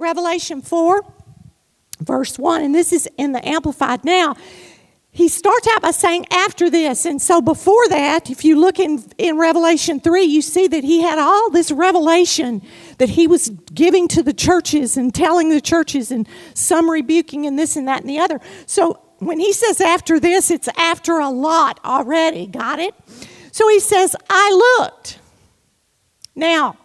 Revelation 4, verse 1, and this is in the Amplified. Now, he starts out by saying after this, and so before that, if you look in Revelation 3, you see that he had all this revelation that he was giving to the churches and telling the churches, and some rebuking and this and that and the other. So when he says after this, it's after a lot already. Got it? So he says, I looked. Now,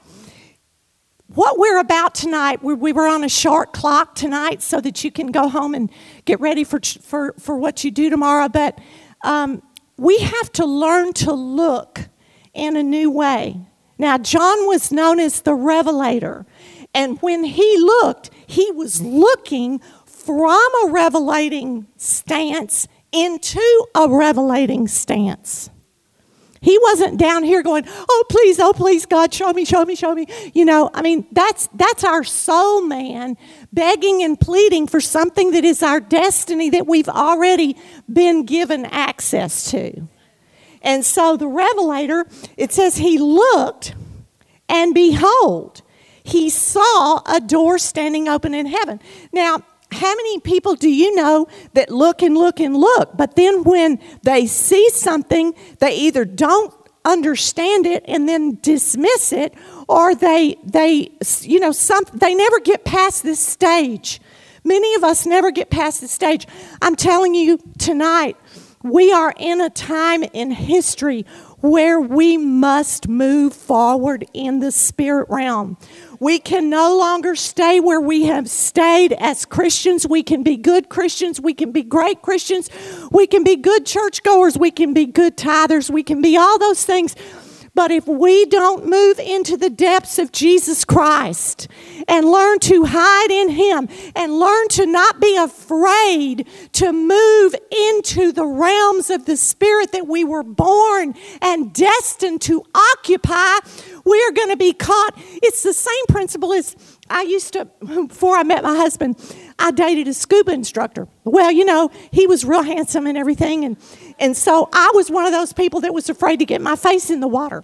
what we're about tonight, we were on a short clock tonight so that you can go home and get ready for what you do tomorrow. But we have to learn to look in a new way. Now, John was known as the Revelator. And when he looked, he was looking from a revelating stance into a revelating stance. He wasn't down here going, oh, please, God, show me. You know, I mean, that's our soul man begging and pleading for something that is our destiny that we've already been given access to. And so the Revelator, it says he looked, and behold, he saw a door standing open in heaven. Now, how many people do you know that look and look and look, but then when they see something, they either don't understand it and then dismiss it, or they never get past this stage. Many of us never get past this stage. I'm telling you tonight, we are in a time in history where we must move forward in the spirit realm. We can no longer stay where we have stayed as Christians. We can be good Christians. We can be great Christians. We can be good churchgoers. We can be good tithers. We can be all those things. But if we don't move into the depths of Jesus Christ and learn to hide in Him and learn to not be afraid to move into the realms of the Spirit that we were born and destined to occupy, we are going to be caught. It's the same principle as I used to, before I met my husband, I dated a scuba instructor. Well, you know, he was real handsome and everything. And so I was one of those people that was afraid to get my face in the water.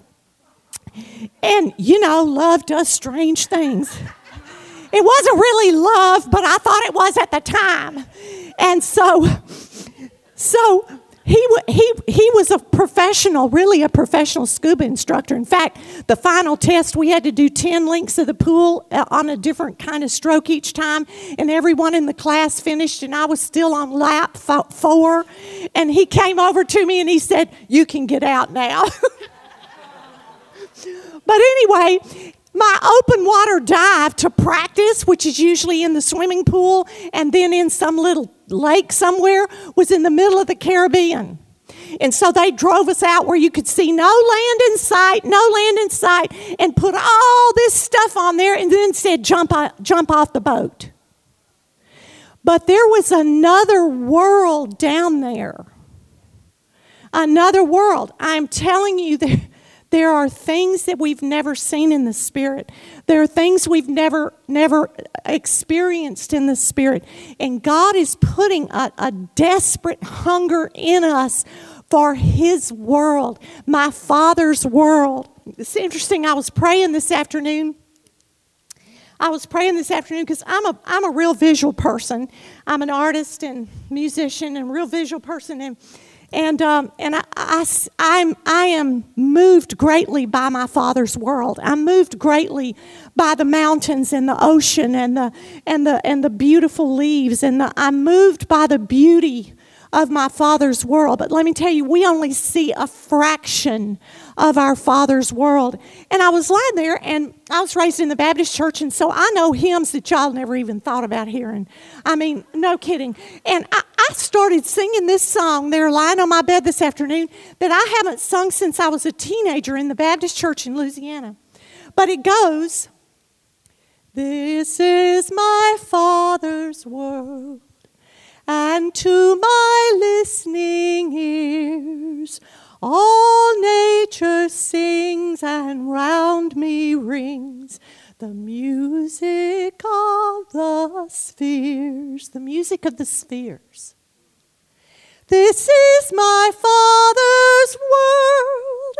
And, you know, love does strange things. It wasn't really love, but I thought it was at the time. And so he was a professional, really a professional scuba instructor. In fact, the final test, we had to do 10 links of the pool on a different kind of stroke each time. And everyone in the class finished, and I was still on lap 4. And he came over to me and he said, "You can get out now." But anyway, my open water dive to practice, which is usually in the swimming pool and then in some little lake somewhere, was in the middle of the Caribbean. And so they drove us out where you could see no land in sight, and put all this stuff on there and then said, jump off the boat. But there was another world down there. Another world. I'm telling you, there are things that we've never seen in the Spirit. There are things we've never experienced in the Spirit. And God is putting a desperate hunger in us for His world, my Father's world. It's interesting, I was praying this afternoon because I'm a real visual person. I'm an artist and musician and real visual person, and I am moved greatly by my Father's world. I'm moved greatly by the mountains and the ocean and the beautiful leaves, and I'm moved by the beauty of my Father's world. But let me tell you, we only see a fraction of our Father's world. And I was lying there, and I was raised in the Baptist church, and so I know hymns that y'all never even thought about hearing. I mean, no kidding. And I started singing this song there lying on my bed this afternoon that I haven't sung since I was a teenager in the Baptist church in Louisiana. But it goes, "This is my Father's world, and to my listening ears all nature sings, and round me rings the music of the spheres." The music of the spheres. "This is my Father's world,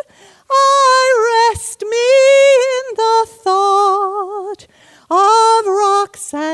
I rest me in the thought of rocks and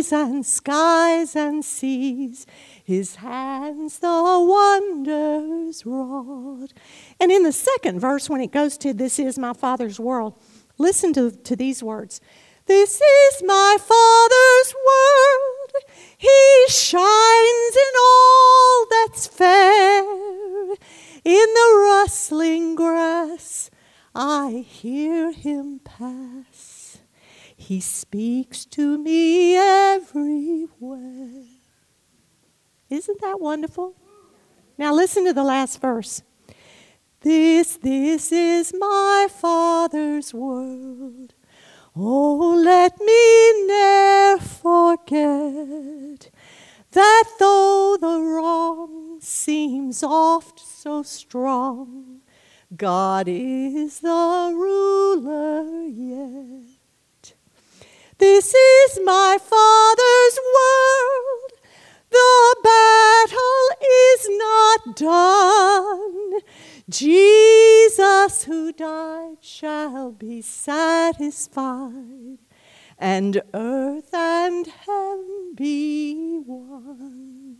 and skies and seas, his hands the wonders wrought. And in the second verse, when it goes to this is my Father's world, listen to these words. This is my Father's world. He shines in all that's fair. In the rustling grass, I hear him pass. He speaks to me everywhere. Isn't that wonderful? Now listen to the last verse. This is my Father's world. Oh, let me ne'er forget that though the wrong seems oft so strong, God is the ruler yet. This is my Father's world. The battle is not done. Jesus who died shall be satisfied, and earth and heaven be one.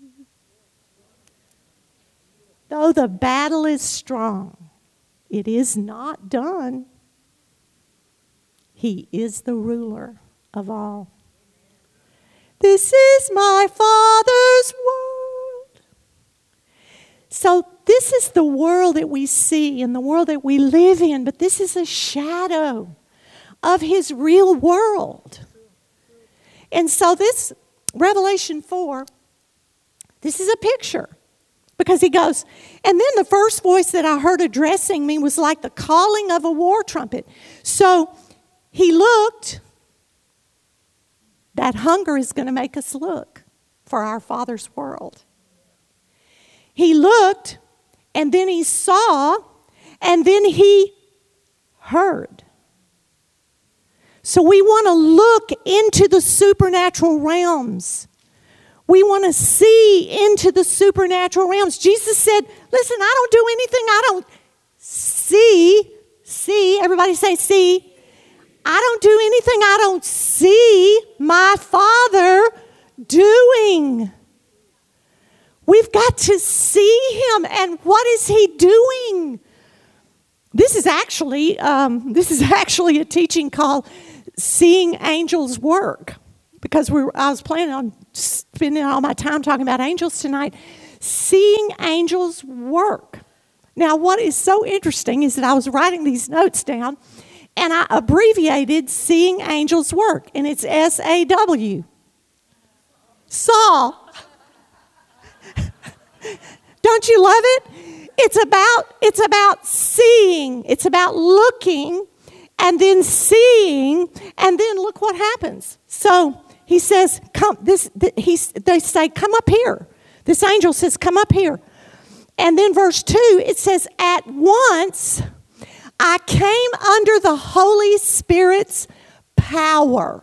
Though the battle is strong, it is not done. He is the ruler of all. This is my Father's world. So this is the world that we see and the world that we live in, but this is a shadow of his real world. And so this Revelation 4, this is a picture. Because he goes, and then the first voice that I heard addressing me was like the calling of a war trumpet. So he looked. That hunger is going to make us look for our Father's world. He looked, and then he saw, and then he heard. So we want to look into the supernatural realms. We want to see into the supernatural realms. Jesus said, listen, I don't do anything I don't see. See, everybody say see. I don't do anything I don't see my Father doing. We've got to see him. And what is he doing? This is actually a teaching called Seeing Angels Work. Because I was planning on spending all my time talking about angels tonight. Seeing angels work. Now, what is so interesting is that I was writing these notes down, and I abbreviated Seeing Angels Work, and it's SAW. Saw. Don't you love it? It's about seeing. It's about looking, and then seeing, and then look what happens. So he says, they say, come up here. This angel says, come up here. And then verse 2, it says, at once I came under the Holy Spirit's power.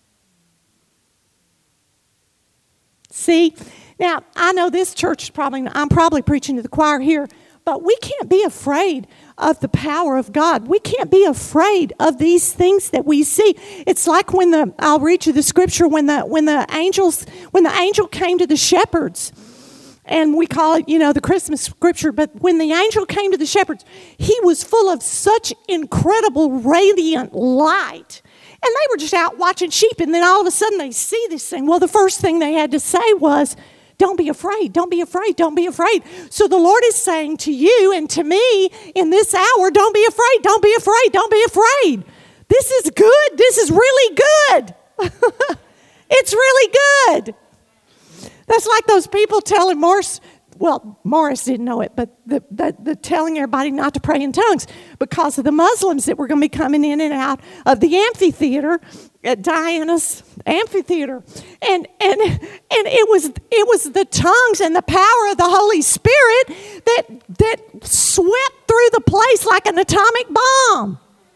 See, now I know this church I'm probably preaching to the choir here, but we can't be afraid of the power of God. We can't be afraid of these things that we see. It's like I'll read you the scripture when the angel came to the shepherds. And we call it, the Christmas scripture. But when the angel came to the shepherds, he was full of such incredible radiant light. And they were just out watching sheep. And then all of a sudden they see this thing. Well, the first thing they had to say was, don't be afraid, don't be afraid, don't be afraid. So the Lord is saying to you and to me in this hour, don't be afraid, don't be afraid, don't be afraid. This is good. This is really good. It's really good. That's like those people telling Morris, well, Morris didn't know it, but the telling everybody not to pray in tongues because of the Muslims that were going to be coming in and out of the amphitheater at Diana's amphitheater. And it was the tongues and the power of the Holy Spirit that swept through the place like an atomic bomb.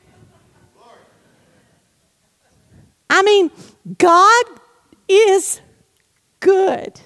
I mean, God is good.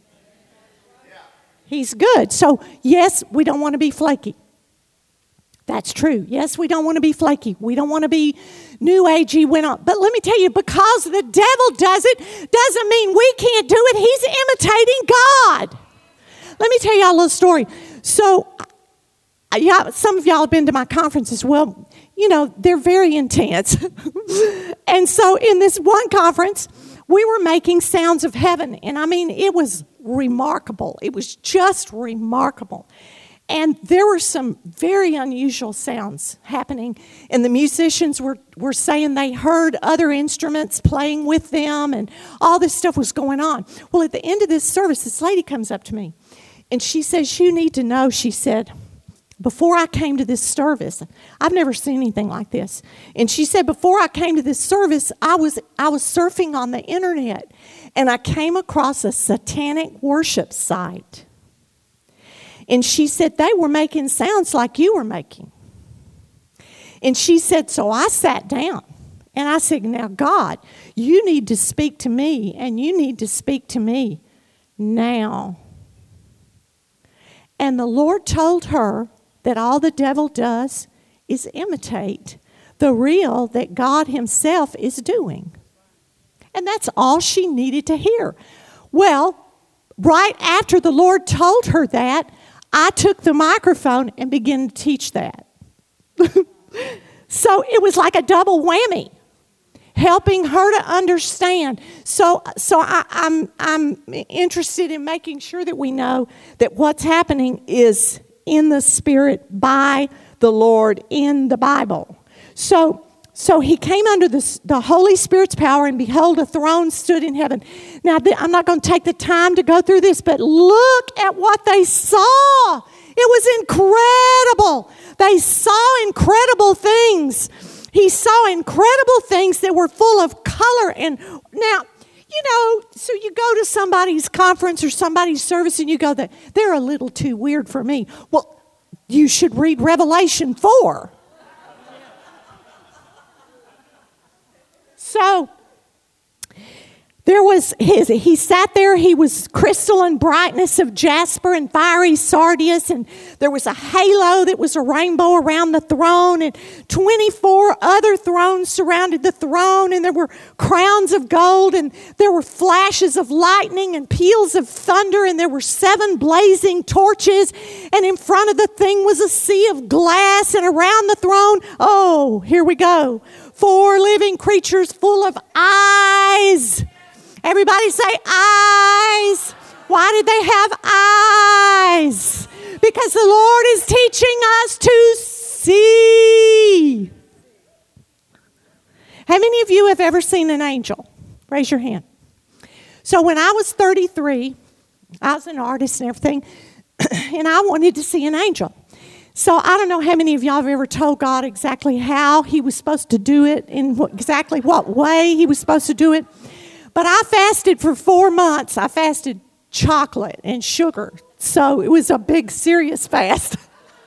He's good. So, yes, we don't want to be flaky. That's true. Yes, we don't want to be flaky. We don't want to be New Agey went on. But let me tell you, because the devil does it, doesn't mean we can't do it. He's imitating God. Let me tell y'all a little story. So, some of y'all have been to my conferences. Well, you know, they're very intense. And so in this one conference, we were making sounds of heaven. And I mean, it was remarkable. It was just remarkable. And there were some very unusual sounds happening. And the musicians were saying they heard other instruments playing with them. And all this stuff was going on. Well, at the end of this service, this lady comes up to me. And she says, you need to know, she said, before I came to this service, I've never seen anything like this. And she said, before I came to this service, I was surfing on the internet. And I came across a satanic worship site. And she said, they were making sounds like you were making. And she said, so I sat down. And I said, now, God, you need to speak to me. And you need to speak to me now. And the Lord told her that all the devil does is imitate the real that God himself is doing. And that's all she needed to hear. Well, right after the Lord told her that, I took the microphone and began to teach that. So it was like a double whammy, helping her to understand. So I'm interested in making sure that we know that what's happening is in the Spirit by the Lord in the Bible. So he came under the Holy Spirit's power, and behold, a throne stood in heaven. Now, I'm not going to take the time to go through this, but look at what they saw. It was incredible. They saw incredible things. He saw incredible things that were full of color. And now, you know, so you go to somebody's conference or somebody's service and you go, they're a little too weird for me. Well, you should read Revelation 4. So he sat there, he was crystalline brightness of jasper and fiery sardius, and there was a halo that was a rainbow around the throne, and 24 other thrones surrounded the throne, and there were crowns of gold, and there were flashes of lightning and peals of thunder, and there were 7 blazing torches, and in front of the thing was a sea of glass, and around the throne, oh, here we go, 4 living creatures full of eyes. Everybody say eyes. Why did they have eyes? Because the Lord is teaching us to see. How many of you have ever seen an angel? Raise your hand. So when I was 33, I was an artist and everything, and I wanted to see an angel. So I don't know how many of y'all have ever told God exactly how he was supposed to do it, in exactly what way he was supposed to do it. But I fasted for 4 months. I fasted chocolate and sugar. So it was a big, serious fast.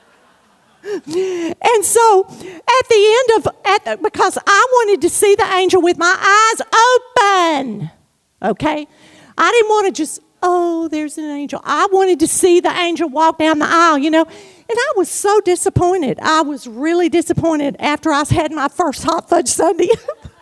And so at the end because I wanted to see the angel with my eyes open. Okay? I didn't want to just, oh, there's an angel. I wanted to see the angel walk down the aisle, you know. And I was so disappointed. I was really disappointed after I had my first hot fudge sundae.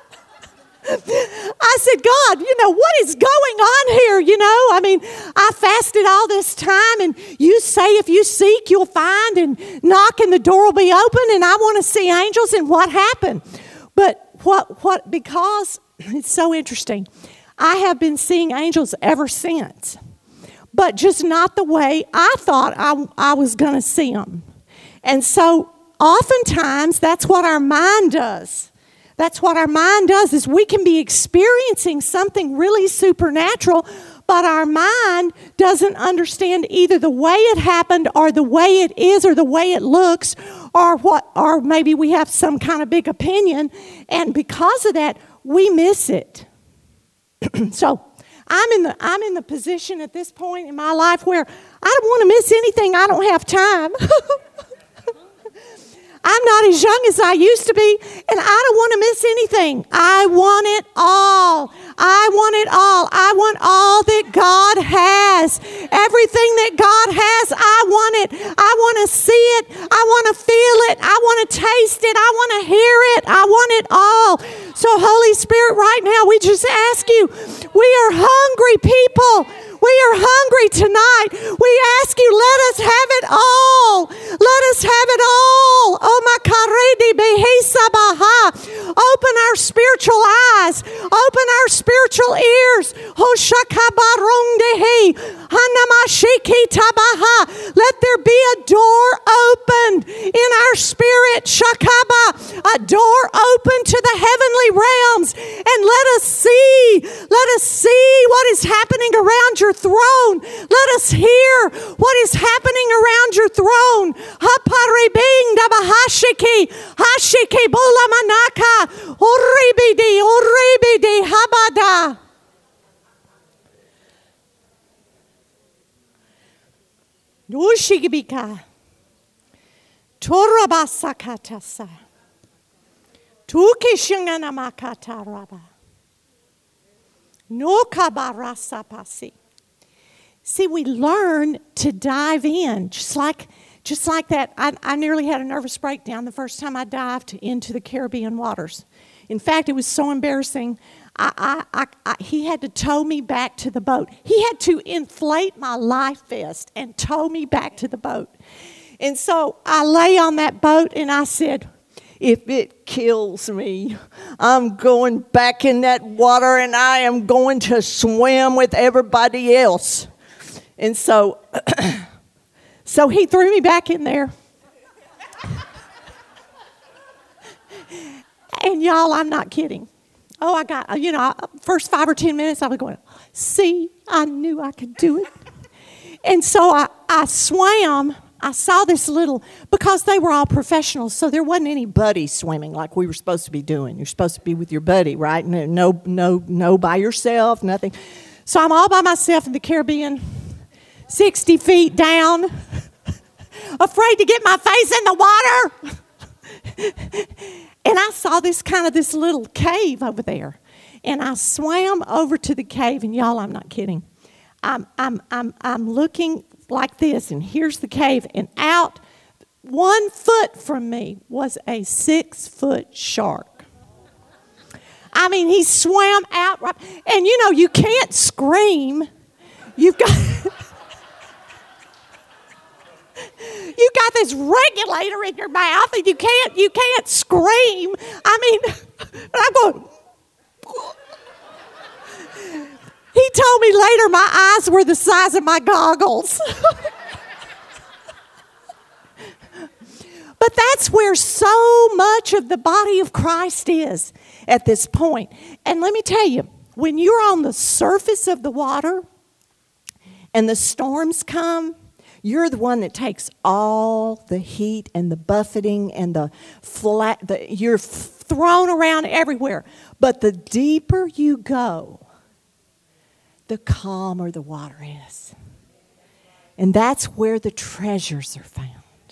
I said, God, you know, what is going on here? You know, I mean, I fasted all this time, and you say if you seek, you'll find, and knock and the door will be open, and I want to see angels. And what happened? But because it's so interesting, I have been seeing angels ever since, but just not the way I thought I was going to see them. And so oftentimes that's what our mind does. That's what our mind does, is we can be experiencing something really supernatural, but our mind doesn't understand either the way it happened or the way it is or the way it looks or maybe we have some kind of big opinion, and because of that, we miss it. So I'm in the position at this point in my life where I don't want to miss anything. I don't have time. I'm not as young as I used to be, and I don't want to miss anything. I want it all. I want it all. I want all that God Yes, everything that God has, I want it. I want to see it. I want to feel it. I want to taste it. I want to hear it. I want it all. So Holy Spirit, right now, we just ask you, we are hungry people. We are hungry tonight. We ask you, let us have it all. Let us have it all. Oh, my karedi behesa baha. Open our spiritual eyes. Open our spiritual ears. Hoshakabarundehi. Hanamashiki tabaha. Let there be a door opened in our spirit. Shakaba. A door open to the heavenly realms. And let us see. Let us see what is happening around your throne. Let us hear what is happening around your throne. Haparibing dabahashiki. Hashiki bulamanaka. Uribidi habada. Ushigibika. Torabasakatasa. Tukishinganamakata raba. No kabarasapasi. See, we learn to dive in, just like that. I nearly had a nervous breakdown the first time I dived into the Caribbean waters. In fact, it was so embarrassing. He had to tow me back to the boat. He had to inflate my life vest and tow me back to the boat. And so I lay on that boat and I said, if it kills me, I'm going back in that water and I am going to swim with everybody else. And so he threw me back in there. And y'all, I'm not kidding. Oh, I got, first 5 or 10 minutes, I was going, see, I knew I could do it. And so I swam. I saw this little, because they were all professionals, so there wasn't any buddy swimming like we were supposed to be doing. You're supposed to be with your buddy, right? No by yourself, nothing. So I'm all by myself in the Caribbean, 60 feet down, afraid to get my face in the water. And I saw this little cave over there. And I swam over to the cave, and y'all, I'm not kidding. I'm looking like this, and here's the cave, and out 1 foot from me was a 6-foot shark. I mean, he swam out, right, and you can't scream. You've got this regulator in your mouth, and you can't scream. I mean, I'm going. He told me later my eyes were the size of my goggles. But that's where so much of the body of Christ is at this point. And let me tell you, when you're on the surface of the water and the storms come, you're the one that takes all the heat and the buffeting and you're thrown around everywhere. But the deeper you go, the calmer the water is. And that's where the treasures are found.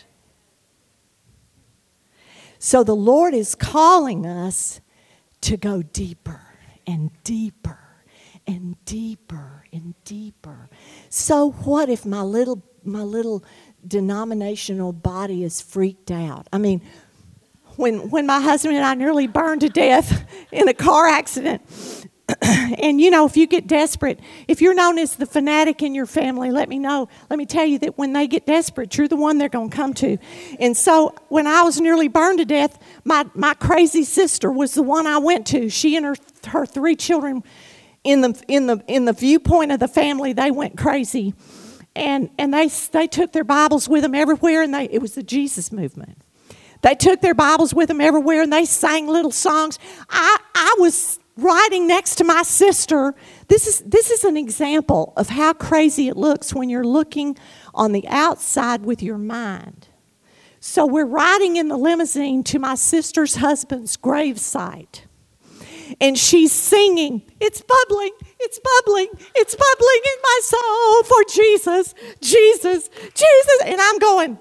So the Lord is calling us to go deeper and deeper and deeper and deeper. So what if my little denominational body is freaked out? I mean, when my husband and I nearly burned to death in a car accident, and if you get desperate, if you're known as the fanatic in your family, let me know. Let me tell you that when they get desperate, you're the one they're going to come to. And so when I was nearly burned to death, my crazy sister was the one I went to. She and her 3 children, in the viewpoint of the family, they went crazy, and they took their Bibles with them everywhere, and it was the Jesus movement. They took their Bibles with them everywhere, and they sang little songs. I was riding next to my sister. This is an example of how crazy it looks when you're looking on the outside with your mind. So we're riding in the limousine to my sister's husband's gravesite. And she's singing, it's bubbling, it's bubbling, it's bubbling in my soul for Jesus, Jesus, Jesus. And I'm going,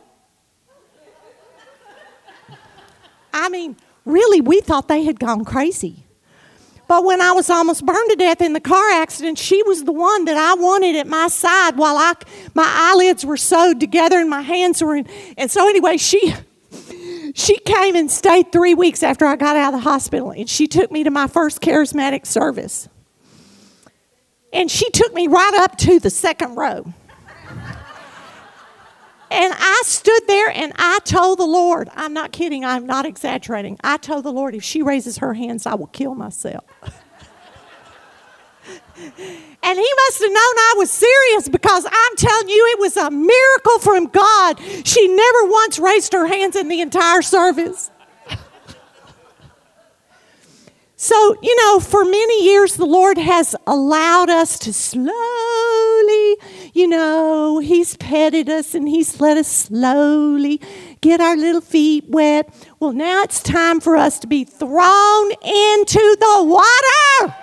I mean, really, we thought they had gone crazy. But when I was almost burned to death in the car accident, she was the one that I wanted at my side while my eyelids were sewed together and my hands were in. And so anyway, she came and stayed 3 weeks after I got out of the hospital, and she took me to my first charismatic service. And she took me right up to the second row. And I stood there and I told the Lord, I'm not kidding, I'm not exaggerating. I told the Lord, if she raises her hands, I will kill myself. And he must have known I was serious, because I'm telling you, it was a miracle from God. She never once raised her hands in the entire service. So, for many years, the Lord has allowed us to slowly, He's petted us and He's let us slowly get our little feet wet. Well, now it's time for us to be thrown into the water.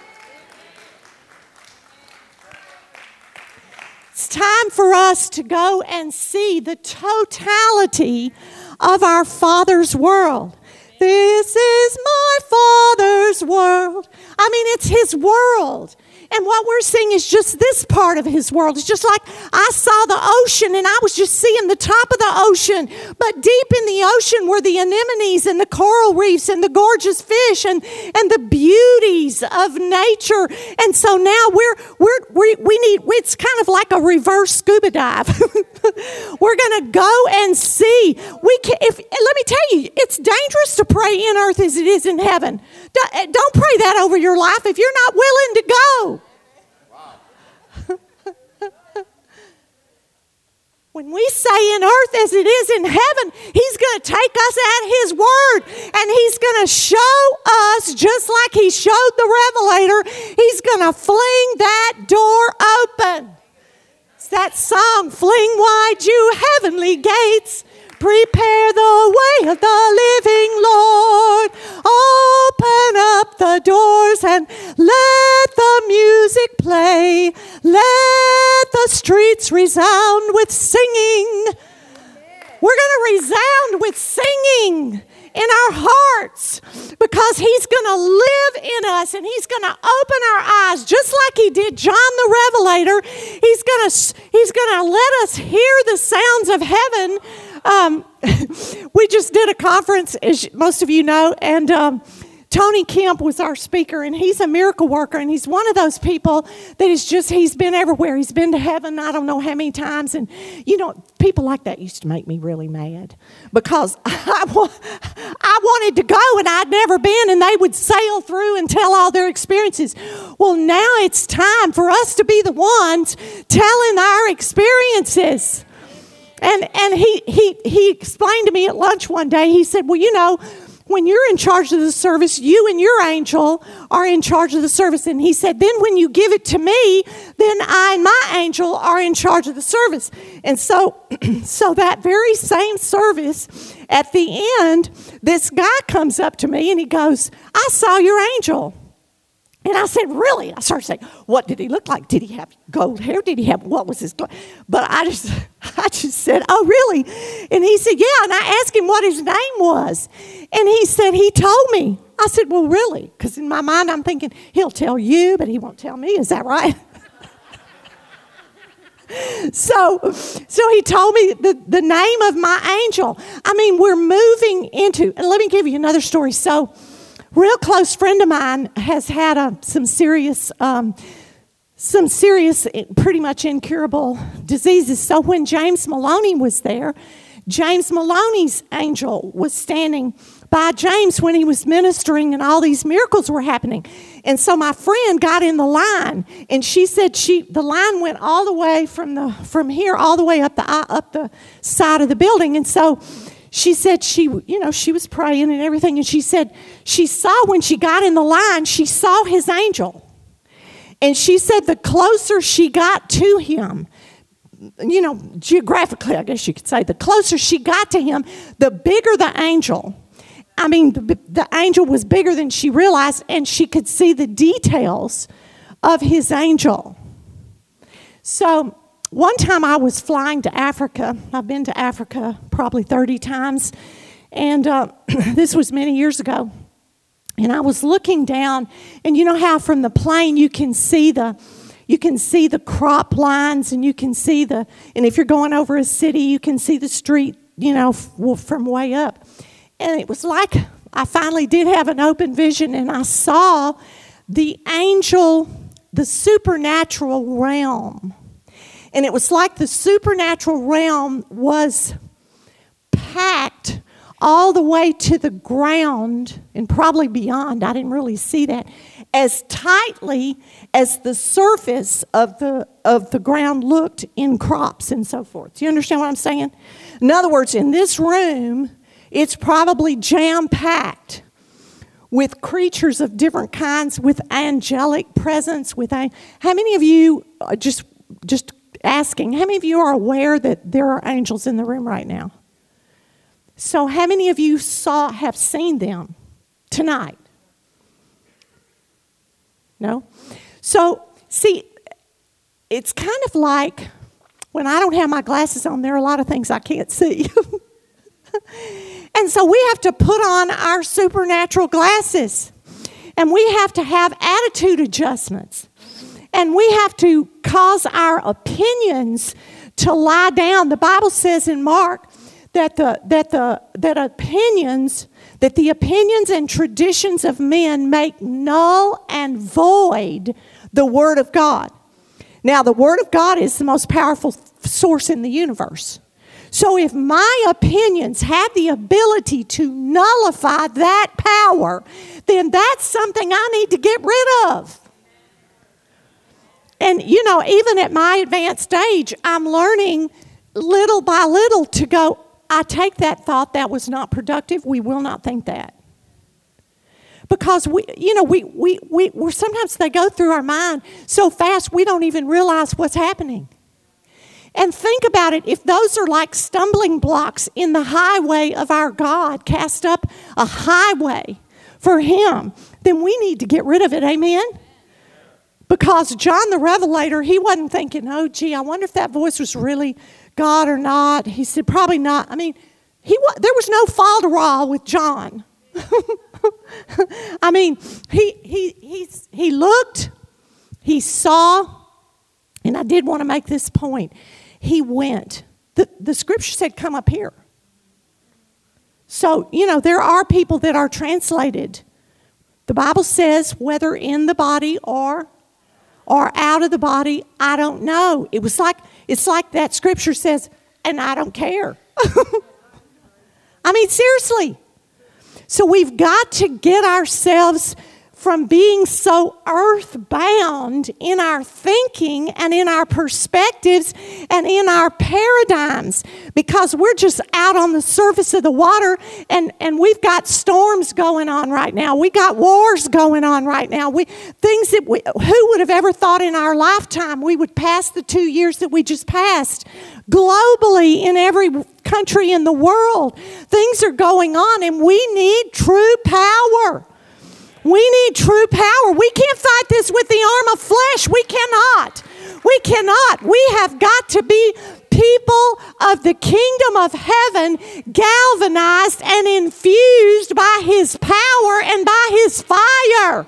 It's time for us to go and see the totality of our Father's world. This is my Father's world. I mean, it's His world. And what we're seeing is just this part of His world. It's just like I saw the ocean and I was just seeing the top of the ocean. But deep in the ocean were the anemones and the coral reefs and the gorgeous fish and the beauties of nature. And so now we need, it's kind of like a reverse scuba dive. We're going to go and see. Let me tell you, it's dangerous to pray in earth as it is in heaven. Don't pray that over your life if you're not willing to go. When we say in earth as it is in heaven, He's going to take us at His word, and He's going to show us, just like He showed the Revelator, He's going to fling that door open. It's that song, "Fling wide you heavenly gates, prepare the way of the living Lord. Open up the doors and let the music play. Let the streets resound with singing." We're going to resound with singing in our hearts, because He's going to live in us and He's going to open our eyes just like He did John the Revelator. He's going to let us hear the sounds of heaven. We just did a conference, as most of you know, and Tony Kemp was our speaker, and he's a miracle worker, and he's one of those people that he's been everywhere. He's been to heaven I don't know how many times, and people like that used to make me really mad, because I wanted to go and I'd never been, and they would sail through and tell all their experiences. Well, now it's time for us to be the ones telling our experiences. And he explained to me at lunch one day, he said, well, when you're in charge of the service, you and your angel are in charge of the service. And he said, then when you give it to me, then I and my angel are in charge of the service. And so that very same service, at the end, this guy comes up to me and he goes, "I saw your angel." And I said, "Really?" I started saying, "What did he look like? Did he have gold hair? What was his?" But I just said, "Oh, really?" And he said, "Yeah." And I asked him what his name was. And he said, "He told me." I said, "Well, really?" Because in my mind, I'm thinking, he'll tell you, but he won't tell me. Is that right? So he told me the name of my angel. I mean, we're moving into, and let me give you another story. So, real close friend of mine has had some serious, pretty much incurable diseases. So when James Maloney was there, James Maloney's angel was standing by James when he was ministering, and all these miracles were happening. And so my friend got in the line, and she said the line went all the way from here all the way up the side of the building. And so she said she was praying and everything, and she said she saw, when she got in the line, she saw his angel. And she said the closer she got to him, geographically, I guess you could say, the closer she got to him, the bigger the angel. I mean, the angel was bigger than she realized, and she could see the details of his angel. So one time I was flying to Africa. I've been to Africa probably 30 times, and this was many years ago. And I was looking down, and you know how from the plane you can see the crop lines, and you can see and if you're going over a city, you can see the street, from way up. And it was like I finally did have an open vision, and I saw the supernatural realm. And it was like the supernatural realm was packed all the way to the ground and probably beyond. I didn't really see that. As tightly as the surface of the ground looked in crops and so forth. Do you understand what I'm saying? In other words, in this room, it's probably jam-packed with creatures of different kinds, with angelic presence. How many of you, just asking, how many of you are aware that there are angels in the room right now? So how many of you have seen them tonight? No? So, see, it's kind of like when I don't have my glasses on, there are a lot of things I can't see. And so we have to put on our supernatural glasses. And we have to have attitude adjustments. And we have to cause our opinions to lie down. The Bible says in Mark that the opinions and traditions of men make null and void the Word of God. Now, the Word of God is the most powerful source in the universe. So if my opinions have the ability to nullify that power, then that's something I need to get rid of. And, even at my advanced age, I'm learning little by little to go, I take that thought that was not productive. We will not think that. Because we're sometimes they go through our mind so fast we don't even realize what's happening. And think about it, if those are like stumbling blocks in the highway of our God, cast up a highway for Him, then we need to get rid of it, amen? Because John the Revelator, he wasn't thinking, I wonder if that voice was really God or not. He said, probably not. I mean, there was no falderall with John. I mean, he looked, he saw, and I did want to make this point. He went. The scripture said, come up here. So, there are people that are translated. The Bible says, whether in the body or out of the body, I don't know. It's like that scripture says, and I don't care. I mean, seriously. So we've got to get ourselves from being so earthbound in our thinking and in our perspectives and in our paradigms, because we're just out on the surface of the water, and we've got storms going on right now. We got wars going on right now. Who would have ever thought in our lifetime we would pass the 2 years that we just passed? Globally, in every country in the world, things are going on, and we need true power. We need true power. We can't fight this with the arm of flesh. We cannot. We cannot. We have got to be people of the kingdom of heaven, galvanized and infused by His power and by His fire.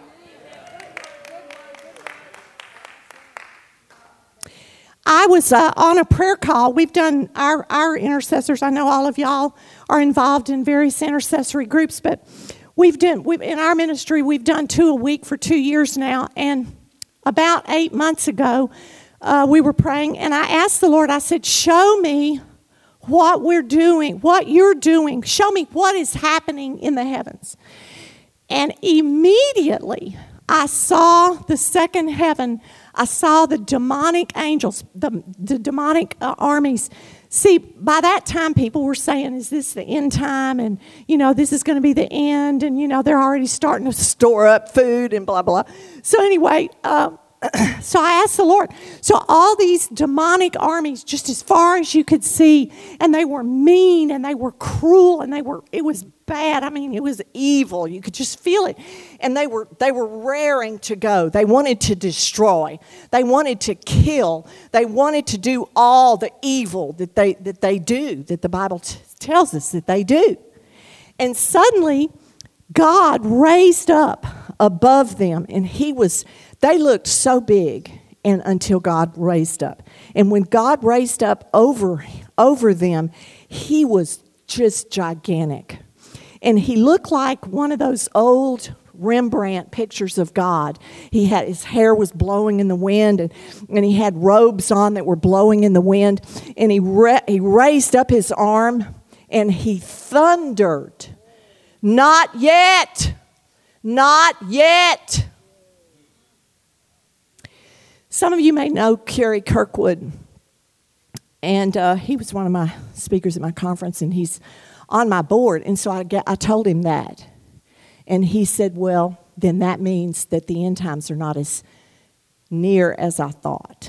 I was on a prayer call. We've done our intercessors. I know all of y'all are involved in various intercessory groups, but in our ministry, we've done 2 a week for 2 years now. And about 8 months ago, we were praying, and I asked the Lord, I said, show me what we're doing, what you're doing. Show me what is happening in the heavens. And immediately, I saw the second heaven. I saw the demonic angels, the demonic armies. See, by that time, people were saying, is this the end time? And, this is going to be the end. And, they're already starting to store up food and blah, blah. So anyway, so I asked the Lord. So all these demonic armies, just as far as you could see, and they were mean and they were cruel and it was bad. I mean, it was evil. You could just feel it. And they were raring to go. They wanted to destroy. They wanted to kill. They wanted to do all the evil that they do, that the Bible tells us that they do. And suddenly, God raised up above them, and they looked so big and until God raised up. And when God raised up over them, he was just gigantic. And he looked like one of those old Rembrandt pictures of God. His hair was blowing in the wind, and he had robes on that were blowing in the wind. And he raised up his arm, and he thundered, "Not yet! Not yet!" Some of you may know Kerry Kirkwood, and he was one of my speakers at my conference, and he's on my board. And so I told him that. And he said, well, then that means that the end times are not as near as I thought.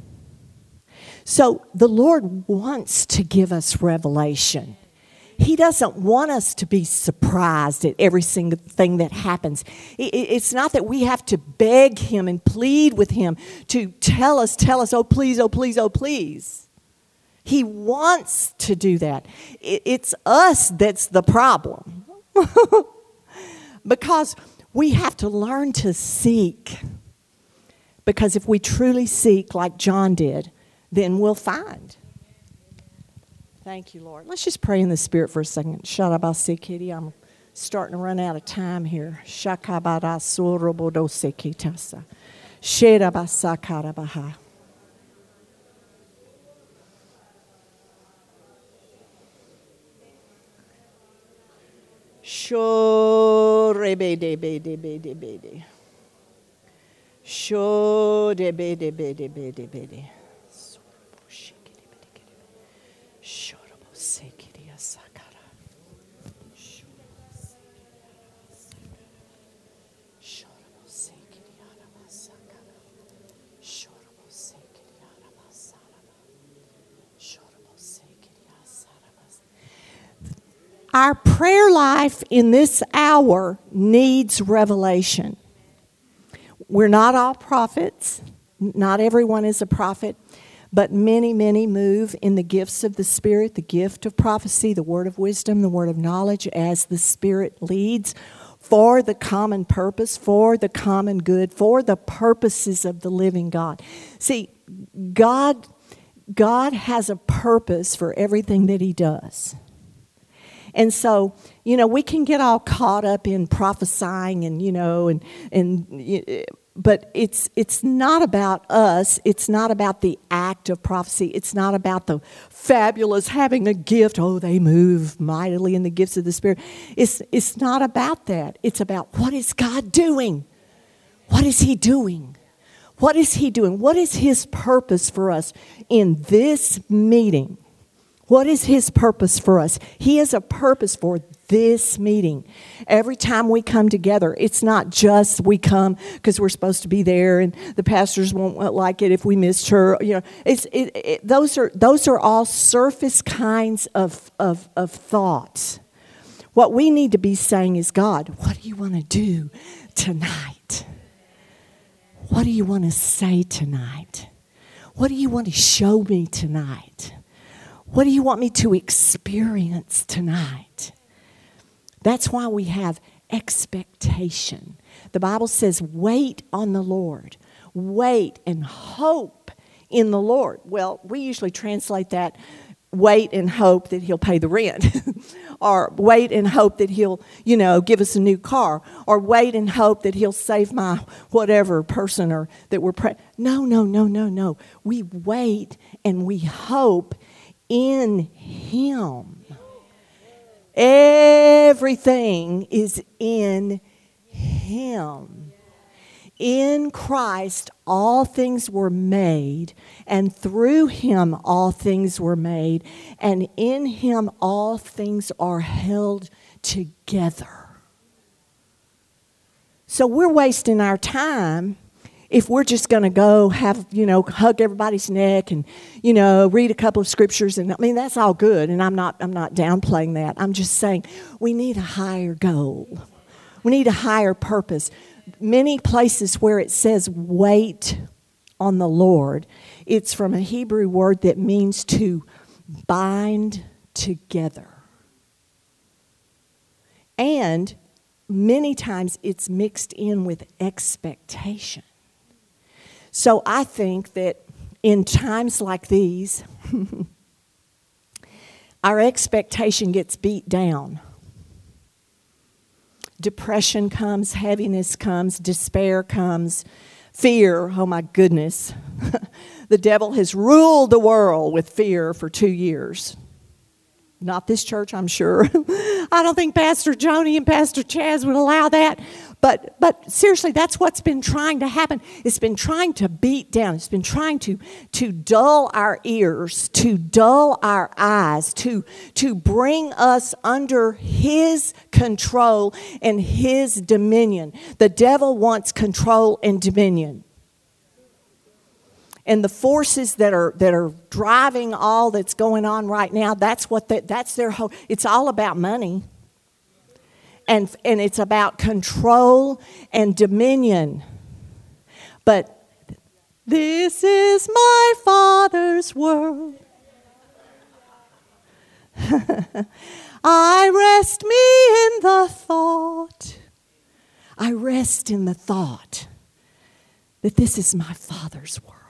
So the Lord wants to give us revelation. He doesn't want us to be surprised at every single thing that happens. It's not that we have to beg him and plead with him to tell us, oh, please, oh, please, oh, please. He wants to do that. It's us that's the problem. Because we have to learn to seek. Because if we truly seek like John did, then we'll find. Thank you, Lord. Let's just pray in the Spirit for a second. Sharabasikiti. I'm starting to run out of time here. Shakabarasurobodoseki. Sherabasakarabaha. Shorebedebedebedebede. Shorebedebedebedebede. Our prayer life in this hour needs revelation. We're not all prophets. Not everyone is a prophet. But many, many move in the gifts of the Spirit, the gift of prophecy, the word of wisdom, the word of knowledge, as the Spirit leads for the common purpose, for the common good, for the purposes of the living God. See, God has a purpose for everything that he does. And so, we can get all caught up in prophesying but it's not about us. It's not about the act of prophecy. It's not about the fabulous having a gift. Oh, they move mightily in the gifts of the Spirit. It's not about that. It's about what is God doing? What is he doing? What is he doing? What is his purpose for us in this meeting? What is his purpose for us? He has a purpose for this meeting. Every time we come together, it's not just we come because we're supposed to be there and the pastors won't like it if we miss her. Those are all surface kinds of thoughts. What we need to be saying is, God, what do you want to do tonight? What do you want to say tonight? What do you want to show me tonight? What do you want me to experience tonight? That's why we have expectation. The Bible says, wait on the Lord. Wait and hope in the Lord. Well, we usually translate that, wait and hope that he'll pay the rent. Or wait and hope that he'll, give us a new car. Or wait and hope that he'll save my whatever person or that we're praying. No. We wait and we hope in him. Everything is in him. In Christ, all things were made, and through him all things were made, and in him all things are held together. So we're wasting our time if we're just going to go have, hug everybody's neck and, read a couple of scriptures. And that's all good. And I'm not downplaying that. I'm just saying we need a higher goal. We need a higher purpose. Many places where it says wait on the Lord, it's from a Hebrew word that means to bind together. And many times it's mixed in with expectation. So I think that in times like these, our expectation gets beat down. Depression comes, heaviness comes, despair comes, fear. Oh my goodness. The devil has ruled the world with fear for 2 years. Not this church, I'm sure. I don't think Pastor Joni and Pastor Chaz would allow that. But seriously, that's what's been trying to happen. It's been trying to beat down. It's been trying to dull our ears, to dull our eyes, to bring us under his control and his dominion. The devil wants control and dominion. And the forces that are driving all that's going on right now, that's their whole. It's all about money, and it's about control and dominion. But this is my Father's world. I rest me in the thought. I rest in the thought that this is my Father's world.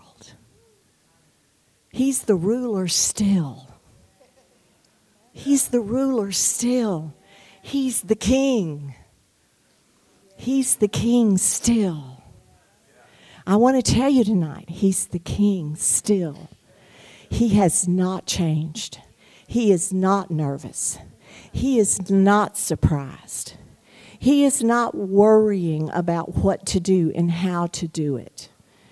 He's the ruler still. He's the ruler still. He's the king. He's the king still. I want to tell you tonight, he's the king still. He has not changed. He is not nervous. He is not surprised. He is not worrying about what to do and how to do it.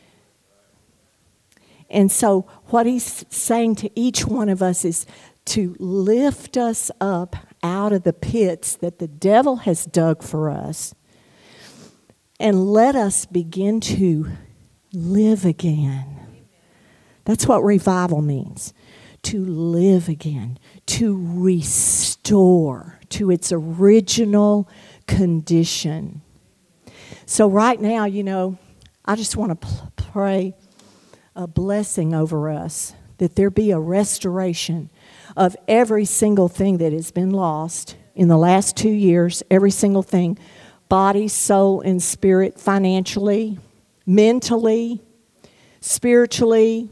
And so what he's saying to each one of us is to lift us up out of the pits that the devil has dug for us and let us begin to live again. That's what revival means. To live again, to restore to its original condition. So right now, I just want to pray a blessing over us, that there be a restoration of every single thing that has been lost in the last 2 years, every single thing, body, soul, and spirit, financially, mentally, spiritually,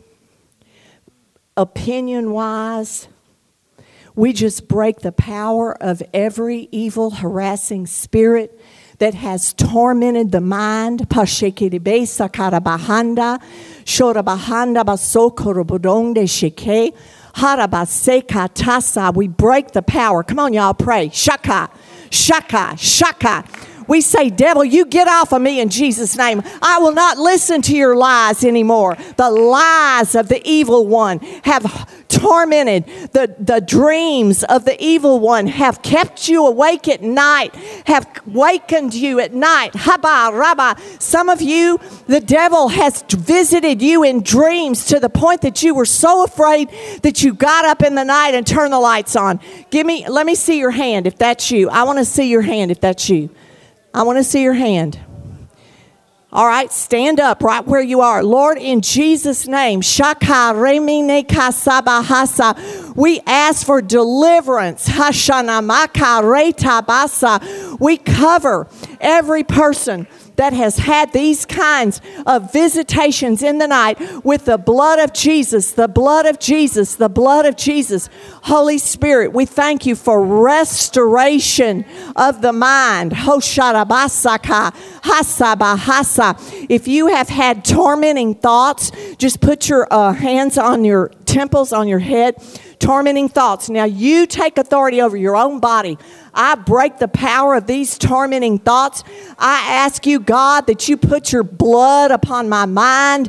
opinion-wise. We just break the power of every evil, harassing spirit that has tormented the mind. Pashekiribe sakarabahanda, shorabahanda basokorobodonde sheke, harabasekatasa. We break the power. Come on, y'all, pray. Shaka, shaka, shaka. We say, devil, you get off of me in Jesus' name. I will not listen to your lies anymore. The lies of the evil one have tormented. The dreams of the evil one have kept you awake at night, have wakened you at night. Haba, rabba. Some of you, the devil has visited you in dreams to the point that you were so afraid that you got up in the night and turned the lights on. Let me see your hand if that's you. I want to see your hand if that's you. I want to see your hand. All right, stand up right where you are. Lord, in Jesus' name, Shaka Remine Kasabahasa, we ask for deliverance. Hashanamaka Retabasa. We cover every person that has had these kinds of visitations in the night with the blood of Jesus, the blood of Jesus, the blood of Jesus. Holy Spirit, we thank you for restoration of the mind. Hosharabasaka, hasabahasa. If you have had tormenting thoughts, just put your hands on your temples, on your head. Tormenting thoughts. Now you take authority over your own body. I break the power of these tormenting thoughts. I ask you, God, that you put your blood upon my mind,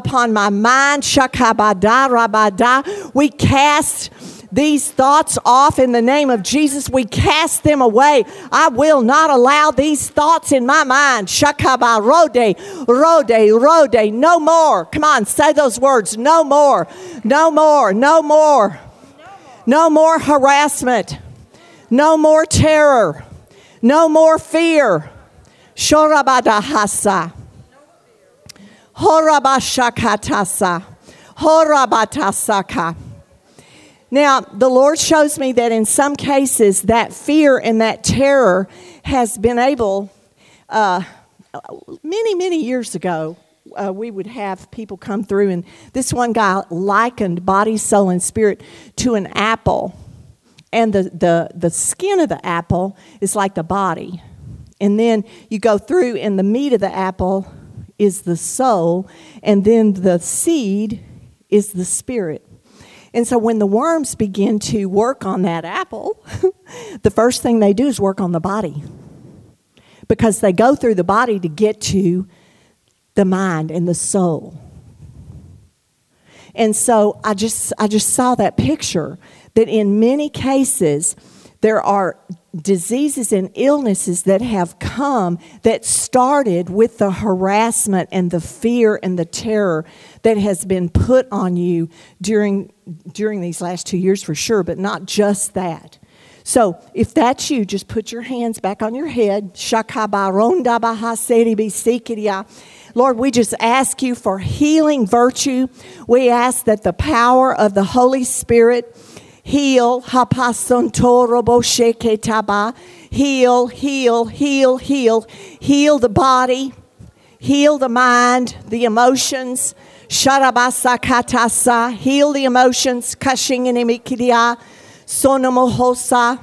Shakabada, Rabada. We cast these thoughts off in the name of Jesus. We cast them away. I will not allow these thoughts in my mind. Shakaba, Rode, Rode, Rode. No more. Come on, say those words. No more. No more. No more. No more harassment. No more terror. No more fear. Shorabadahasa. Horabashakatasa. Horabatasaka. Now, the Lord shows me that in some cases, that fear and that terror has been able, many years ago, we would have people come through, and this one guy likened body, soul, and spirit to an apple. And the skin of the apple is like the body. And then you go through, and the meat of the apple is the soul, and then the seed is the spirit. And so when the worms begin to work on that apple, the first thing they do is work on the body. Because they go through the body to get to the mind and the soul. And so I just saw that picture, that in many cases there are diseases and illnesses that have come that started with the harassment and the fear and the terror that has been put on you during these last 2 years for sure, but not just that. So if that's you, just put your hands back on your head. Lord, we just ask you for healing virtue. We ask that the power of the Holy Spirit heal, heal, heal the body, heal the mind, the emotions, sharabasakatasa, heal the emotions, kashinginimikidia, sonomohosa,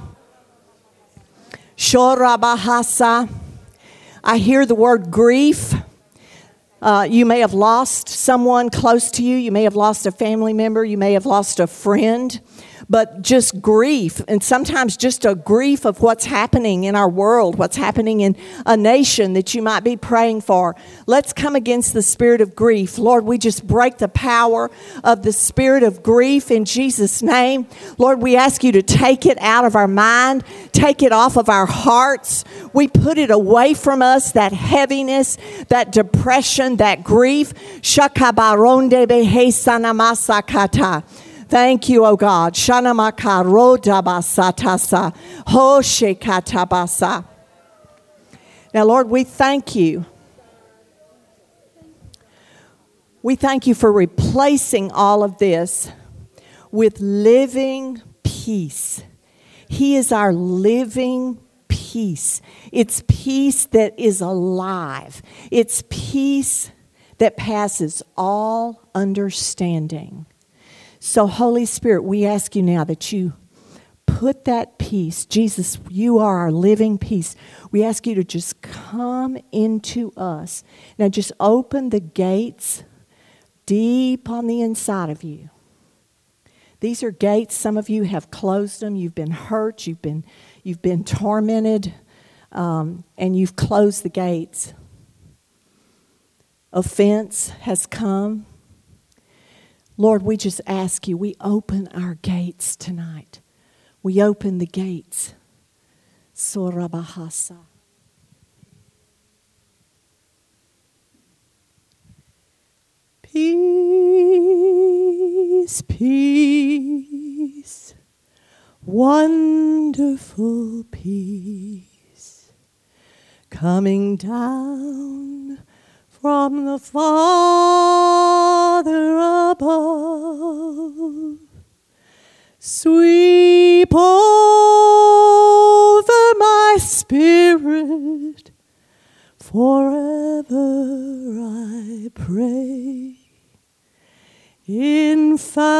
shorabahasa. I hear the word grief. You may have lost someone close to you. You may have lost a family member. You may have lost a friend. But just grief, and sometimes just a grief of what's happening in our world, what's happening in a nation that you might be praying for. Let's come against the spirit of grief. Lord, we just break the power of the spirit of grief in Jesus' name. Lord, we ask you to take it out of our mind, take it off of our hearts. We put it away from us, that heaviness, that depression, that grief. Shakabaronde behe sanamasakata. Thank you, O God. Shanamakarodabasatasa. Hoshekatabasa. Now, Lord, we thank you. We thank you for replacing all of this with living peace. He is our living peace. It's peace that is alive. It's peace that passes all understanding. So, Holy Spirit, we ask you now that you put that peace. Jesus, you are our living peace. We ask you to just come into us. Now, just open the gates deep on the inside of you. These are gates. Some of you have closed them. You've been hurt. You've been tormented, and you've closed the gates. Offense has come. Lord, we just ask you, we open our gates tonight. We open the gates. Sorabahasa. Peace, peace, wonderful peace, coming down from the Father above, sweep over my spirit, forever I pray, in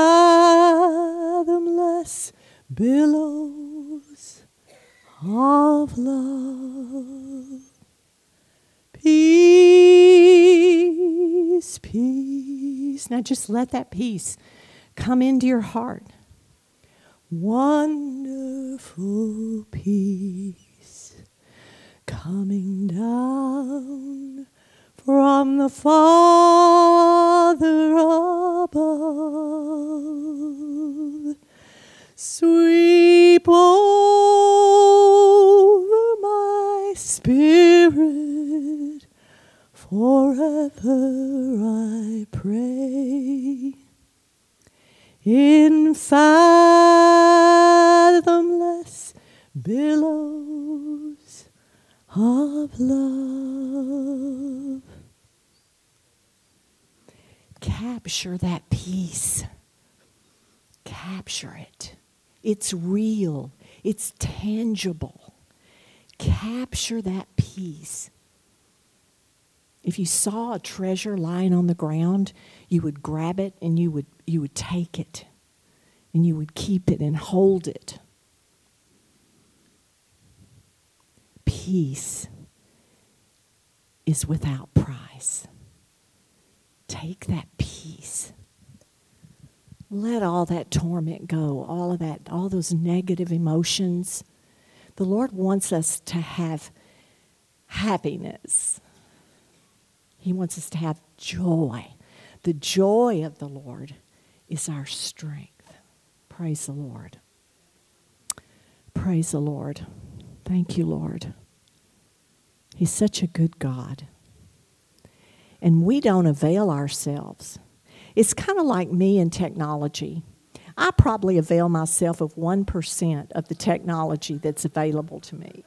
fathomless billows of love. Peace, peace. Now just let that peace come into your heart. Wonderful peace coming down from the Father above. Sweep over my spirit, forever I pray, in fathomless billows of love. Capture that peace. Capture it. It's real. It's tangible. capture that peace. If you saw a treasure lying on the ground, you would grab it and you would take it. And you would keep it and hold it. Peace is without price. Take that peace. Let all that torment go, all of that, all those negative emotions. The Lord wants us to have happiness. He wants us to have joy. The joy of the Lord is our strength. Praise the Lord. Praise the Lord. Thank you, Lord. He's such a good God. And we don't avail ourselves. It's kind of like me in technology. I probably avail myself of 1% of the technology that's available to me.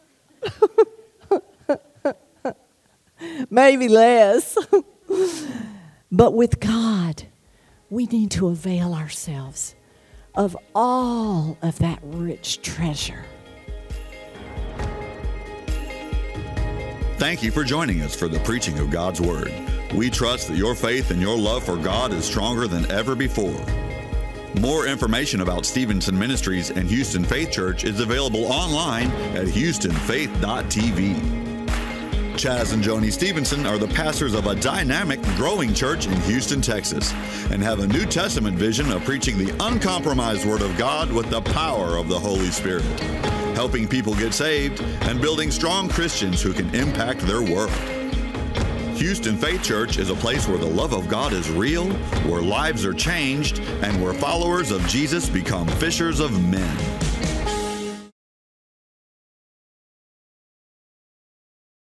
Maybe less. But with God, we need to avail ourselves of all of that rich treasure. Thank you for joining us for the preaching of God's Word. We trust that your faith and your love for God is stronger than ever before. More information about Stevenson Ministries and Houston Faith Church is available online at houstonfaith.tv. Chaz and Joni Stevenson are the pastors of a dynamic, growing church in Houston, Texas, and have a New Testament vision of preaching the uncompromised Word of God with the power of the Holy Spirit, helping people get saved and building strong Christians who can impact their world. Houston Faith Church is a place where the love of God is real, where lives are changed, and where followers of Jesus become fishers of men.